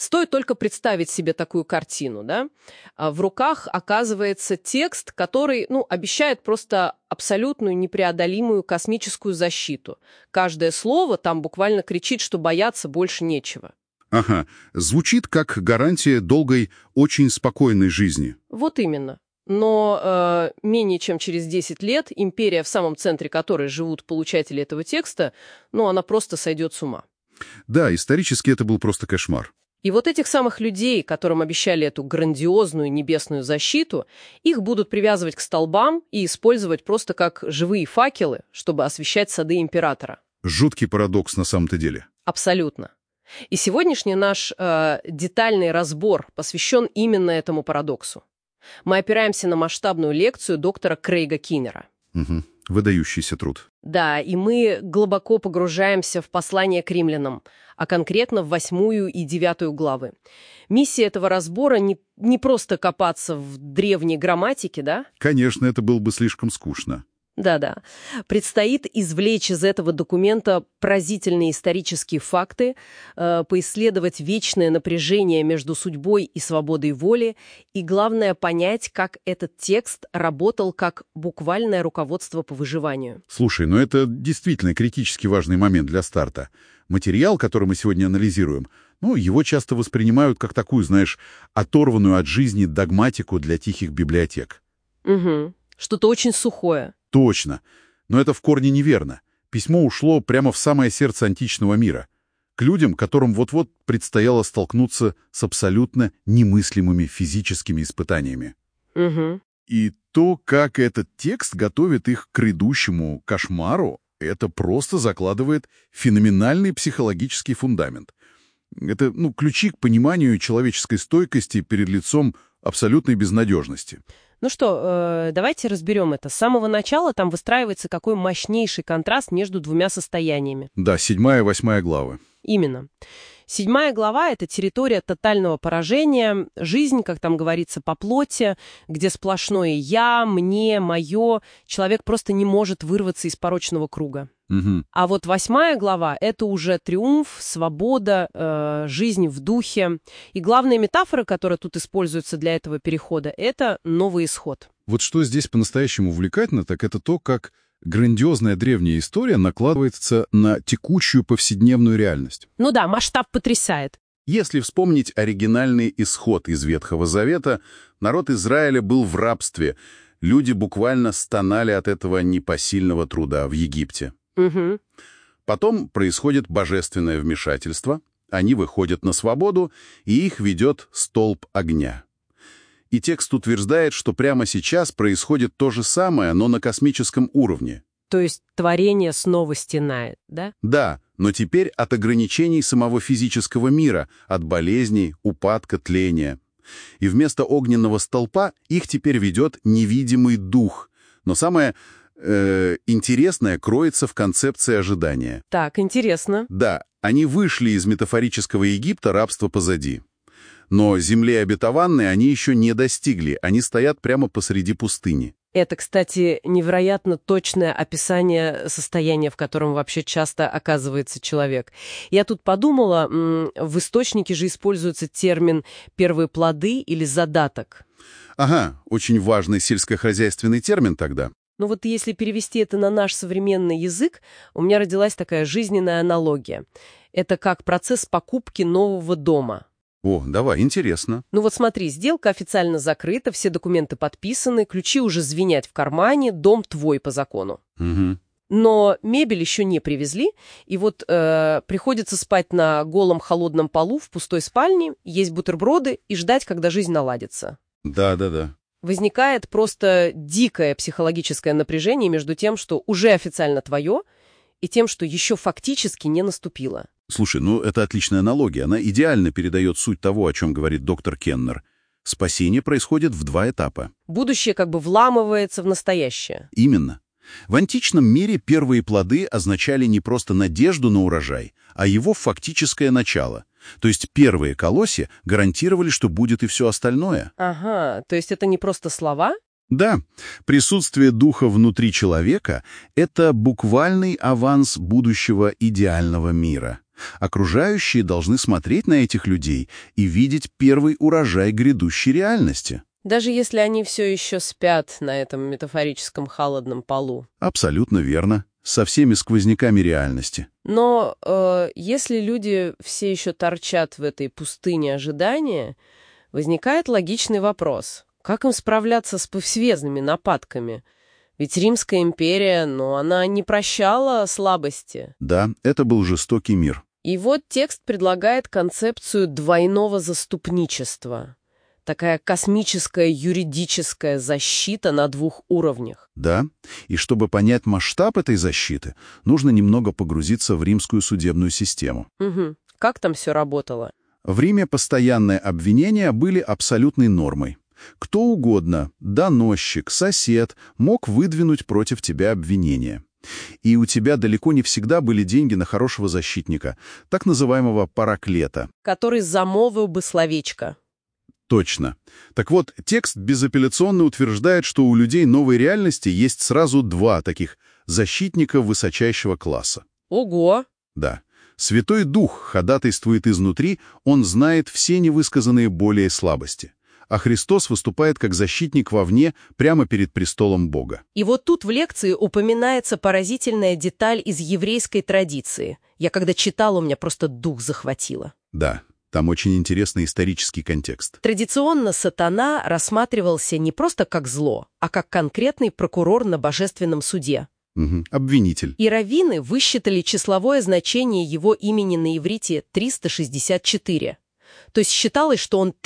Стоит только представить себе такую картину, да? В руках оказывается текст, который, обещает просто абсолютную непреодолимую космическую защиту. Каждое слово там буквально кричит, что бояться больше нечего. Ага, звучит как гарантия долгой, очень спокойной жизни. Вот именно. Но менее чем через 10 лет империя, в самом центре которой живут получатели этого текста, она просто сойдет с ума. Да, исторически это был просто кошмар. И вот этих самых людей, которым обещали эту грандиозную небесную защиту, их будут привязывать к столбам и использовать просто как живые факелы, чтобы освещать сады императора. Жуткий парадокс на самом-то деле. Абсолютно. И сегодняшний наш детальный разбор посвящен именно этому парадоксу. Мы опираемся на масштабную лекцию доктора Крейга Киннера. Угу. Выдающийся труд. Да, и мы глубоко погружаемся в послание к римлянам, а конкретно в 8 и 9 главы. Миссия этого разбора не просто копаться в древней грамматике, да? Конечно, это было бы слишком скучно. Да-да. Предстоит извлечь из этого документа поразительные исторические факты, поисследовать вечное напряжение между судьбой и свободой воли, и, главное, понять, как этот текст работал как буквальное руководство по выживанию. Слушай, это действительно критически важный момент для старта. Материал, который мы сегодня анализируем, его часто воспринимают как такую, оторванную от жизни догматику для тихих библиотек. Угу. Что-то очень сухое. Точно. Но это в корне неверно. Письмо ушло прямо в самое сердце античного мира. К людям, которым вот-вот предстояло столкнуться с абсолютно немыслимыми физическими испытаниями. Угу. И то, как этот текст готовит их к грядущему кошмару, это просто закладывает феноменальный психологический фундамент. Это, ключи к пониманию человеческой стойкости перед лицом абсолютной безнадежности. Ну что, давайте разберем это. С самого начала там выстраивается какой мощнейший контраст между двумя состояниями. Да, 7 и 8 главы. Именно. 7 глава — это территория тотального поражения, жизнь, как там говорится, по плоти, где сплошное «я», «мне», «моё». Человек просто не может вырваться из порочного круга. Угу. А вот 8 глава — это уже триумф, свобода, жизнь в духе. И главная метафора, которая тут используется для этого перехода, это новый исход. Вот что здесь по-настоящему увлекательно, так это то, как грандиозная древняя история накладывается на текущую повседневную реальность. Ну да, масштаб потрясает. Если вспомнить оригинальный исход из Ветхого Завета, народ Израиля был в рабстве. Люди буквально стонали от этого непосильного труда в Египте. Угу. Потом происходит божественное вмешательство, они выходят на свободу, и их ведет столб огня. И текст утверждает, что прямо сейчас происходит то же самое, но на космическом уровне. То есть творение снова стенает, да? Да, но теперь от ограничений самого физического мира, от болезней, упадка, тления. И вместо огненного столпа их теперь ведет невидимый дух. Но самое интересное кроется в концепции ожидания. Так, интересно. Да, они вышли из метафорического Египта, рабство позади. Но земли обетованной они еще не достигли, они стоят прямо посреди пустыни. Это, кстати, невероятно точное описание состояния, в котором вообще часто оказывается человек. Я тут подумала, в источнике же используется термин «первые плоды» или «задаток». Ага, очень важный сельскохозяйственный термин тогда. Ну вот если перевести это на наш современный язык, у меня родилась такая жизненная аналогия. Это как процесс покупки нового дома. О, давай, интересно. Ну вот смотри, сделка официально закрыта, все документы подписаны, ключи уже звенят в кармане, дом твой по закону. Угу. Но мебель еще не привезли, и вот приходится спать на голом холодном полу в пустой спальне, есть бутерброды и ждать, когда жизнь наладится. Да. Возникает просто дикое психологическое напряжение между тем, что уже официально твое, и тем, что еще фактически не наступило. Слушай, это отличная аналогия. Она идеально передает суть того, о чем говорит доктор Кеннер. Спасение происходит в 2 этапа. Будущее как бы вламывается в настоящее. Именно. В античном мире первые плоды означали не просто надежду на урожай, а его фактическое начало. То есть первые колосья гарантировали, что будет и все остальное. Ага, то есть это не просто слова? Да, присутствие духа внутри человека– это буквальный аванс будущего идеального мира. Окружающие должны смотреть на этих людей и видеть первый урожай грядущей реальности. Даже если они все еще спят на этом метафорическом холодном полу. Абсолютно верно. Со всеми сквозняками реальности. Но если люди все еще торчат в этой пустыне ожидания, возникает логичный вопрос. Как им справляться с повсеместными нападками? Ведь Римская империя, она не прощала слабости. Да, это был жестокий мир. И вот текст предлагает концепцию двойного заступничества. Такая космическая юридическая защита на двух уровнях. Да, и чтобы понять масштаб этой защиты, нужно немного погрузиться в римскую судебную систему. Угу. Как там все работало? В Риме постоянные обвинения были абсолютной нормой. Кто угодно, доносчик, сосед, мог выдвинуть против тебя обвинение. И у тебя далеко не всегда были деньги на хорошего защитника, так называемого параклета. Который замолвил бы словечко. Точно. Так вот, текст безапелляционно утверждает, что у людей новой реальности есть сразу два таких защитника высочайшего класса. Ого! Да. Святой Дух ходатайствует изнутри, он знает все невысказанные боли и слабости. А Христос выступает как защитник вовне, прямо перед престолом Бога. И вот тут в лекции упоминается поразительная деталь из еврейской традиции. Я когда читала, у меня просто дух захватило. Да. Там очень интересный исторический контекст. Традиционно сатана рассматривался не просто как зло, а как конкретный прокурор на божественном суде. Угу. Обвинитель. И раввины высчитали числовое значение его имени на иврите 364. То есть считалось, что он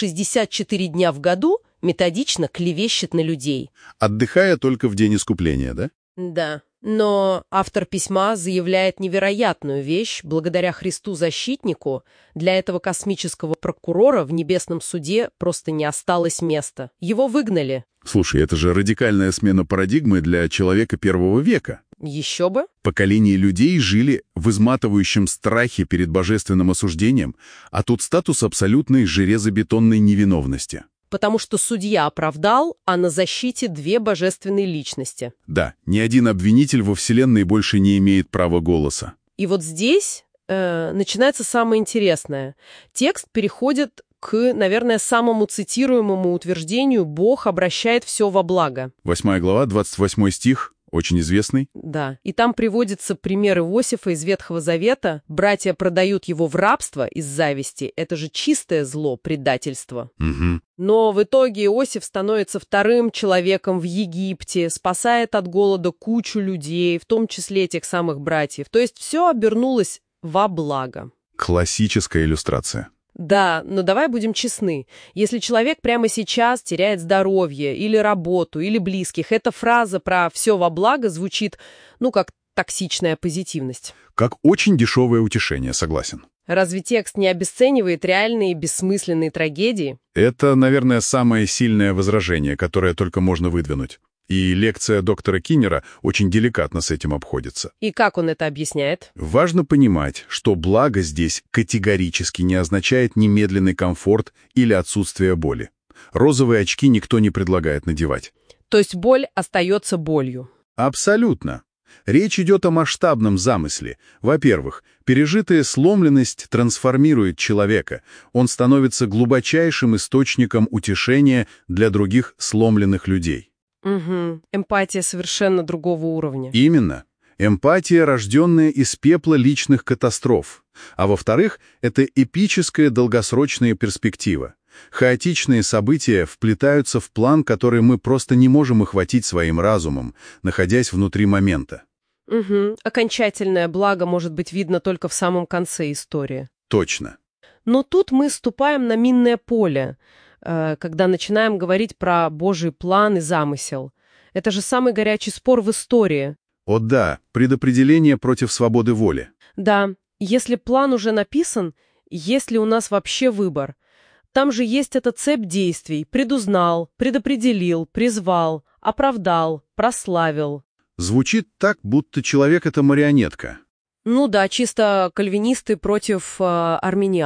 364 дня в году методично клевещет на людей. Отдыхая только в день искупления, да? Да. Но автор письма заявляет невероятную вещь. Благодаря Христу-защитнику для этого космического прокурора в небесном суде просто не осталось места. Его выгнали. Слушай, это же радикальная смена парадигмы для человека первого века. Еще бы. Поколения людей жили в изматывающем страхе перед божественным осуждением, а тут статус абсолютной железобетонной невиновности. Потому что судья оправдал, а на защите две божественные личности. Да, ни один обвинитель во Вселенной больше не имеет права голоса. И вот здесь начинается самое интересное. Текст переходит к, наверное, самому цитируемому утверждению «Бог обращает все во благо». 8 глава, 28 стих. Очень известный. Да, и там приводится пример Иосифа из Ветхого Завета. Братья продают его в рабство из зависти. Это же чистое зло, предательство. Угу. Но в итоге Иосиф становится вторым человеком в Египте, спасает от голода кучу людей, в том числе этих самых братьев. То есть все обернулось во благо. Классическая иллюстрация. Да, но давай будем честны. Если человек прямо сейчас теряет здоровье, или работу, или близких, эта фраза про «все во благо» звучит, как токсичная позитивность. Как очень дешевое утешение, согласен. Разве текст не обесценивает реальные бессмысленные трагедии? Это, наверное, самое сильное возражение, которое только можно выдвинуть. И лекция доктора Киннера очень деликатно с этим обходится. И как он это объясняет? Важно понимать, что благо здесь категорически не означает немедленный комфорт или отсутствие боли. Розовые очки никто не предлагает надевать. То есть боль остается болью? Абсолютно. Речь идет о масштабном замысле. Во-первых, пережитая сломленность трансформирует человека. Он становится глубочайшим источником утешения для других сломленных людей. Угу. Эмпатия совершенно другого уровня. Именно. Эмпатия, рожденная из пепла личных катастроф. А во-вторых, это эпическая долгосрочная перспектива. Хаотичные события вплетаются в план, который мы просто не можем охватить своим разумом, находясь внутри момента. Угу. Окончательное благо может быть видно только в самом конце истории. Точно. Но тут мы ступаем на минное поле, когда начинаем говорить про Божий план и замысел. Это же самый горячий спор в истории. О да, предопределение против свободы воли. Да, если план уже написан, есть ли у нас вообще выбор? Там же есть эта цепь действий: предузнал, предопределил, призвал, оправдал, прославил. Звучит так, будто человек — это марионетка. Ну да, чисто кальвинисты против армян.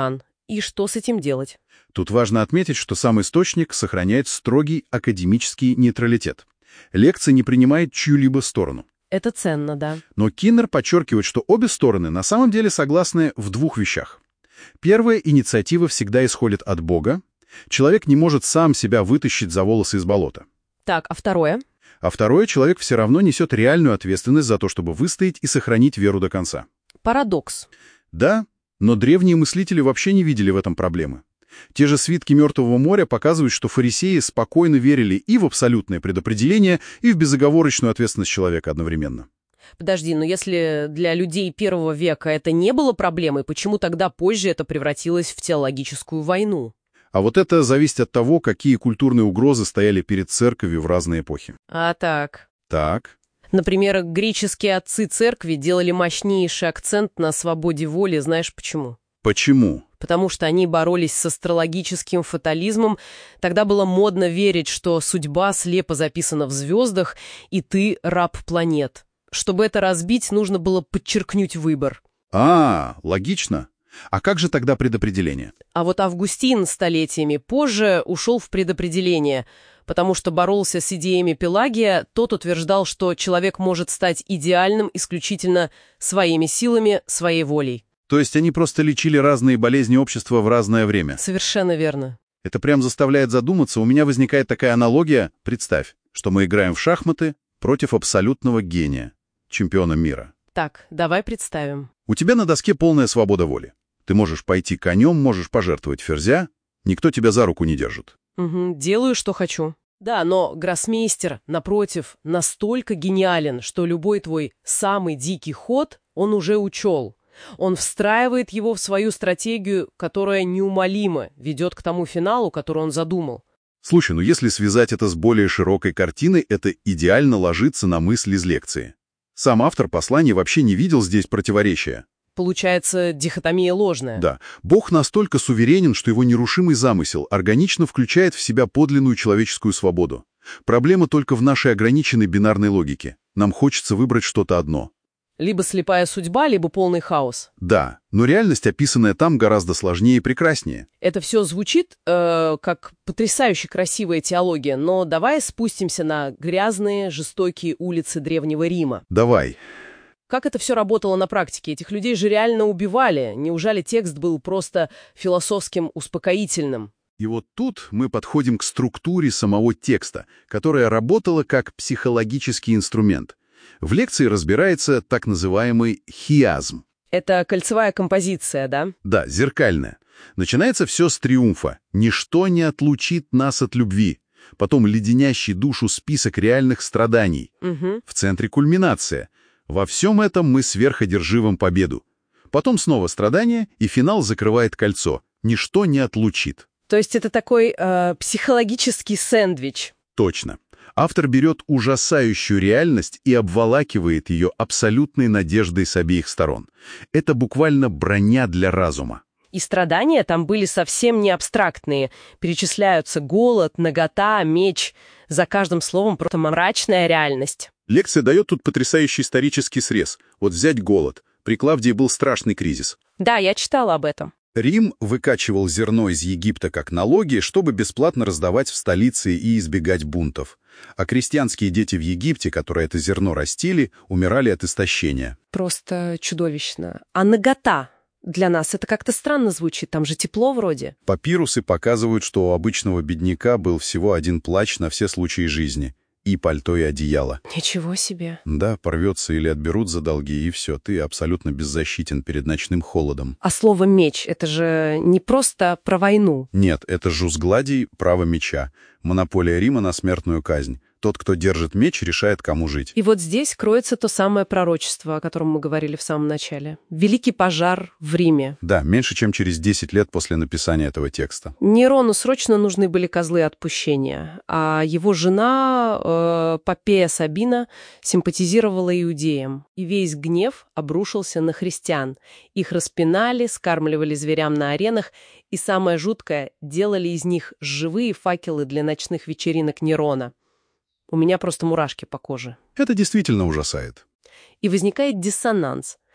И что с этим делать? Тут важно отметить, что сам источник сохраняет строгий академический нейтралитет. Лекция не принимает чью-либо сторону. Это ценно, да. Но Киннер подчеркивает, что обе стороны на самом деле согласны в двух вещах. Первая, инициатива всегда исходит от Бога. Человек не может сам себя вытащить за волосы из болота. Так, а второе? А второе, человек все равно несет реальную ответственность за то, чтобы выстоять и сохранить веру до конца. Парадокс. Да, но древние мыслители вообще не видели в этом проблемы. Те же свитки Мертвого моря показывают, что фарисеи спокойно верили и в абсолютное предопределение, и в безоговорочную ответственность человека одновременно. Подожди, но если для людей первого века это не было проблемой, почему тогда позже это превратилось в теологическую войну? А вот это зависит от того, какие культурные угрозы стояли перед церковью в разные эпохи. А так. Так. Например, греческие отцы церкви делали мощнейший акцент на свободе воли, знаешь почему? Почему? Потому что они боролись с астрологическим фатализмом. Тогда было модно верить, что судьба слепо записана в звездах, и ты раб планет. Чтобы это разбить, нужно было подчеркнуть выбор. Логично. А как же тогда предопределение? А вот Августин столетиями позже ушел в предопределение, потому что боролся с идеями Пелагия. Тот утверждал, что человек может стать идеальным исключительно своими силами, своей волей. То есть они просто лечили разные болезни общества в разное время? Совершенно верно. Это прям заставляет задуматься. У меня возникает такая аналогия. Представь, что мы играем в шахматы против абсолютного гения, чемпиона мира. Так, давай представим. У тебя на доске полная свобода воли. Ты можешь пойти конем, можешь пожертвовать ферзя, никто тебя за руку не держит. Угу, делаю, что хочу. Да, но гроссмейстер, напротив, настолько гениален, что любой твой самый дикий ход он уже учел. Он встраивает его в свою стратегию, которая неумолимо ведет к тому финалу, который он задумал. Слушай, ну если связать это с более широкой картиной, это идеально ложится на мысль из лекции. Сам автор послания вообще не видел здесь противоречия. Получается, дихотомия ложная. Да. Бог настолько суверенен, что его нерушимый замысел органично включает в себя подлинную человеческую свободу. Проблема только в нашей ограниченной бинарной логике. Нам хочется выбрать что-то одно. Либо слепая судьба, либо полный хаос. Да, но реальность, описанная там, гораздо сложнее и прекраснее. Это все звучит как потрясающе красивая теология, но давай спустимся на грязные, жестокие улицы Древнего Рима. Давай. Как это все работало на практике? Этих людей же реально убивали. Неужели текст был просто философским успокоительным? И вот тут мы подходим к структуре самого текста, которая работала как психологический инструмент. В лекции разбирается так называемый хиазм. Это кольцевая композиция, да? Да, зеркальная. Начинается все с триумфа. «Ничто не отлучит нас от любви». Потом леденящий душу список реальных страданий. Угу. В центре кульминация. Во всем этом мы сверходерживым победу. Потом снова страдания, и финал закрывает кольцо. Ничто не отлучит. То есть это такой психологический сэндвич. Точно. Автор берет ужасающую реальность и обволакивает ее абсолютной надеждой с обеих сторон. Это буквально броня для разума. И страдания там были совсем не абстрактные. Перечисляются голод, нагота, меч. За каждым словом просто мрачная реальность. Лекция дает тут потрясающий исторический срез. Вот взять голод. При Клавдии был страшный кризис. Да, я читала об этом. Рим выкачивал зерно из Египта как налоги, чтобы бесплатно раздавать в столице и избегать бунтов. А крестьянские дети в Египте, которые это зерно растили, умирали от истощения. Просто чудовищно. А нагота? Для нас это как-то странно звучит, там же тепло вроде. Папирусы показывают, что у обычного бедняка был всего один плащ на все случаи жизни. И пальто, и одеяло. Ничего себе. Да, порвется или отберут за долги, и все, ты абсолютно беззащитен перед ночным холодом. А слово «меч» — это же не просто про войну. Нет, это жуз гладий, право меча. Монополия Рима на смертную казнь. Тот, кто держит меч, решает, кому жить. И вот здесь кроется то самое пророчество, о котором мы говорили в самом начале. Великий пожар в Риме. Да, меньше чем через 10 лет после написания этого текста. Нерону срочно нужны были козлы отпущения, а его жена Попея Сабина симпатизировала иудеям. И весь гнев обрушился на христиан. Их распинали, скармливали зверям на аренах, и самое жуткое — делали из них живые факелы для ночных вечеринок Нерона. У меня просто мурашки по коже. Это действительно ужасает. И возникает диссонанс.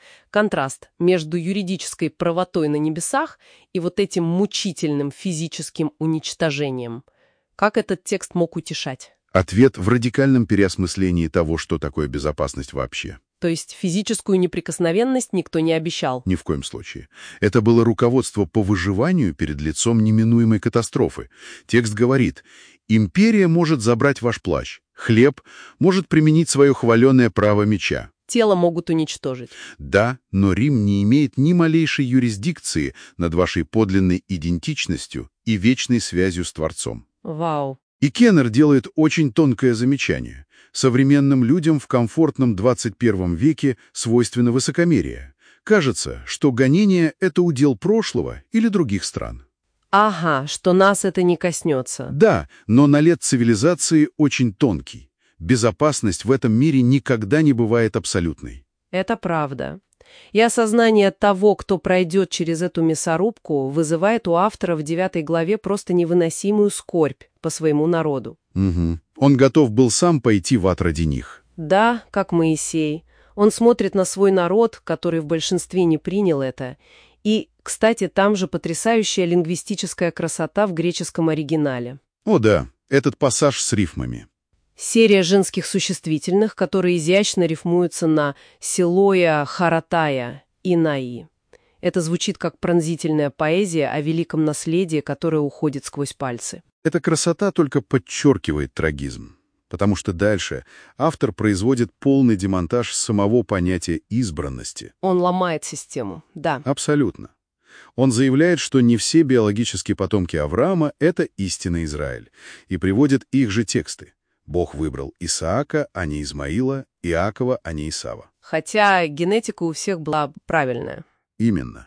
Контраст между юридической правотой на небесах и вот этим мучительным физическим уничтожением. Как этот текст мог утешать? Ответ в радикальном переосмыслении того, что такое безопасность вообще. То есть физическую неприкосновенность никто не обещал? Ни в коем случае. Это было руководство по выживанию перед лицом неминуемой катастрофы. Текст говорит: «Империя может забрать ваш плащ, хлеб, может применить свое хваленое право меча». Тело могут уничтожить. Да, но Рим не имеет ни малейшей юрисдикции над вашей подлинной идентичностью и вечной связью с Творцом. Вау. И Кеннер делает очень тонкое замечание. Современным людям в комфортном 21 веке свойственно высокомерие. Кажется, что гонение — это удел прошлого или других стран. Ага, что нас это не коснется. Да, но налет цивилизации очень тонкий. Безопасность в этом мире никогда не бывает абсолютной. Это правда. И осознание того, кто пройдет через эту мясорубку, вызывает у автора в 9 главе просто невыносимую скорбь по своему народу. Угу. Он готов был сам пойти в ад ради них. Да, как Моисей. Он смотрит на свой народ, который в большинстве не принял это. И, кстати, там же потрясающая лингвистическая красота в греческом оригинале. О да, этот пассаж с рифмами. Серия женских существительных, которые изящно рифмуются на «силоя», «харатая» и «наи». Это звучит как пронзительная поэзия о великом наследии, которое уходит сквозь пальцы. Эта красота только подчеркивает трагизм, потому что дальше автор производит полный демонтаж самого понятия избранности. Он ломает систему, да. Абсолютно. Он заявляет, что не все биологические потомки Авраама — это истинный Израиль, и приводит их же тексты. Бог выбрал Исаака, а не Измаила, Иакова, а не Исава. Хотя генетика у всех была правильная. Именно.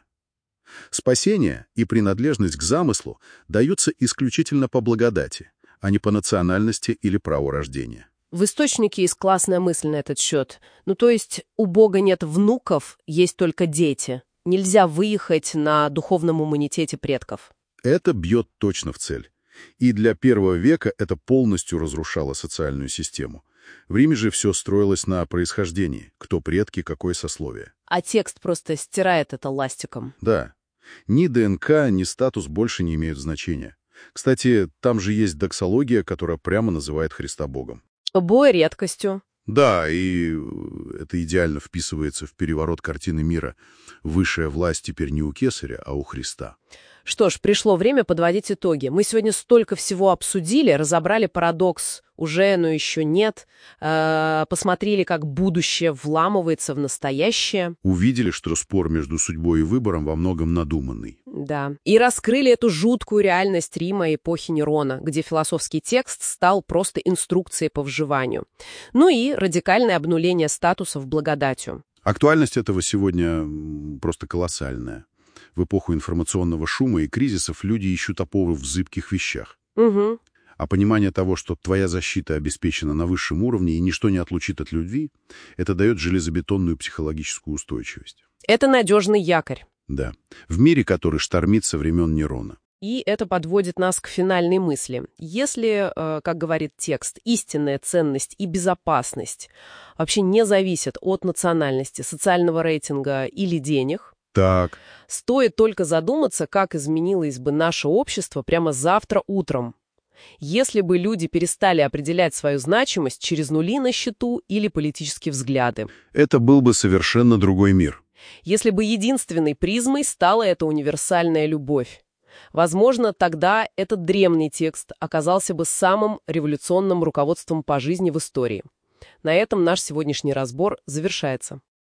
Спасение и принадлежность к замыслу даются исключительно по благодати, а не по национальности или праву рождения. В источнике есть классная мысль на этот счет. Ну, то есть у Бога нет внуков, есть только дети. Нельзя выехать на духовном иммунитете предков. Это бьет точно в цель. И для первого века это полностью разрушало социальную систему. В Риме же все строилось на происхождении, кто предки, какое сословие. А текст просто стирает это ластиком. Да. Ни ДНК, ни статус больше не имеют значения. Кстати, там же есть доксология, которая прямо называет Христа Богом. Бой редкостью. Да, и это идеально вписывается в переворот картины мира. Высшая власть теперь не у Кесаря, а у Христа. Что ж, пришло время подводить итоги. Мы сегодня столько всего обсудили, разобрали парадокс «уже, но еще нет», посмотрели, как будущее вламывается в настоящее. Увидели, что спор между судьбой и выбором во многом надуманный. Да. И раскрыли эту жуткую реальность Рима эпохи Нерона, где философский текст стал просто инструкцией по выживанию. Ну и радикальное обнуление статусов благодатью. Актуальность этого сегодня просто колоссальная. В эпоху информационного шума и кризисов люди ищут опору в зыбких вещах. Угу. А понимание того, что твоя защита обеспечена на высшем уровне и ничто не отлучит от любви, это дает железобетонную психологическую устойчивость. Это надежный якорь. Да. В мире, который штормит со времен Нерона. И это подводит нас к финальной мысли. Если, как говорит текст, истинная ценность и безопасность вообще не зависят от национальности, социального рейтинга или денег, Так. стоит только задуматься, как изменилось бы наше общество прямо завтра утром, если бы люди перестали определять свою значимость через нули на счету или политические взгляды. Это был бы совершенно другой мир. Если бы единственной призмой стала эта универсальная любовь. Возможно, тогда этот древний текст оказался бы самым революционным руководством по жизни в истории. На этом наш сегодняшний разбор завершается.